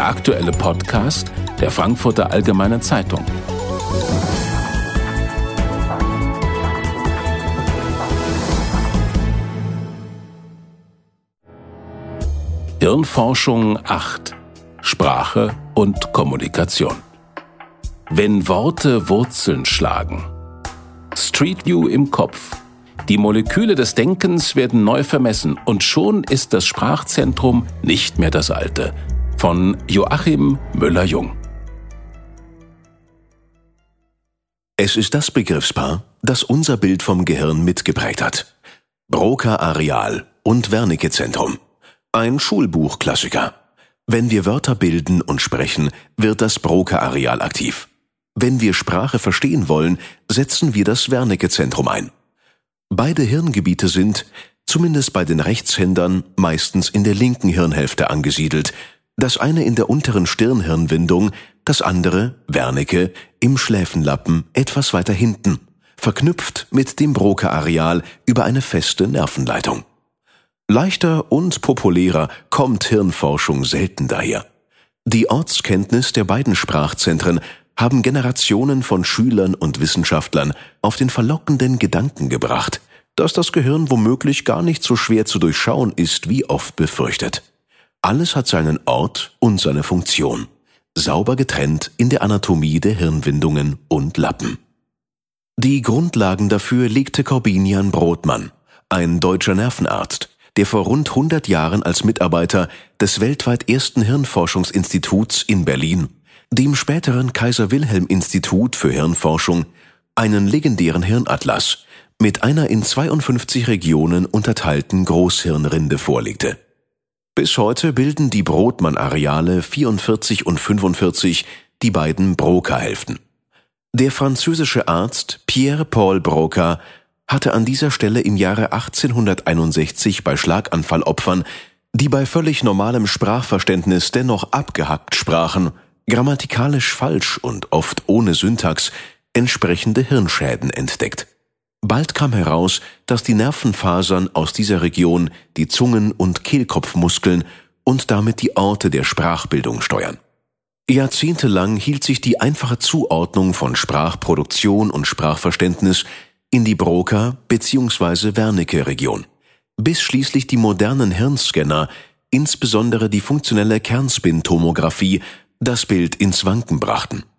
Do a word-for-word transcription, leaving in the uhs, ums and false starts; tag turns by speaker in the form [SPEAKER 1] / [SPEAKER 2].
[SPEAKER 1] der aktuelle Podcast der Frankfurter Allgemeinen Zeitung. Hirnforschung acht. Sprache und Kommunikation. Wenn Worte Wurzeln schlagen. Street View im Kopf. Die Moleküle des Denkens werden neu vermessen und schon ist das Sprachzentrum nicht mehr das alte. Von Joachim Müller-Jung.
[SPEAKER 2] Es ist das Begriffspaar, das unser Bild vom Gehirn mitgeprägt hat. Broca-Areal und Wernicke-Zentrum. Ein Schulbuchklassiker. Wenn wir Wörter bilden und sprechen, wird das Broca-Areal aktiv. Wenn wir Sprache verstehen wollen, setzen wir das Wernicke-Zentrum ein. Beide Hirngebiete sind, zumindest bei den Rechtshändern, meistens in der linken Hirnhälfte angesiedelt. Das eine in der unteren Stirnhirnwindung, das andere, Wernicke, im Schläfenlappen etwas weiter hinten, verknüpft mit dem Broca-Areal über eine feste Nervenleitung. Leichter und populärer kommt Hirnforschung selten daher. Die Ortskenntnis der beiden Sprachzentren haben Generationen von Schülern und Wissenschaftlern auf den verlockenden Gedanken gebracht, dass das Gehirn womöglich gar nicht so schwer zu durchschauen ist, wie oft befürchtet. Alles hat seinen Ort und seine Funktion, sauber getrennt in der Anatomie der Hirnwindungen und Lappen. Die Grundlagen dafür legte Korbinian Brodmann, ein deutscher Nervenarzt, der vor rund hundert Jahren als Mitarbeiter des weltweit ersten Hirnforschungsinstituts in Berlin, dem späteren Kaiser-Wilhelm-Institut für Hirnforschung, einen legendären Hirnatlas mit einer in zweiundfünfzig Regionen unterteilten Großhirnrinde vorlegte. Bis heute bilden die Brodmann-Areale vierundvierzig und fünfundvierzig die beiden Broca-Hälften. Der französische Arzt Pierre-Paul Broca hatte an dieser Stelle im Jahre achtzehnhunderteinundsechzig bei Schlaganfallopfern, die bei völlig normalem Sprachverständnis dennoch abgehackt sprachen, grammatikalisch falsch und oft ohne Syntax, entsprechende Hirnschäden entdeckt. Bald kam heraus, dass die Nervenfasern aus dieser Region die Zungen- und Kehlkopfmuskeln und damit die Orte der Sprachbildung steuern. Jahrzehntelang hielt sich die einfache Zuordnung von Sprachproduktion und Sprachverständnis in die Broca- bzw. Wernicke-Region, bis schließlich die modernen Hirnscanner, insbesondere die funktionelle Kernspintomographie, das Bild ins Wanken brachten.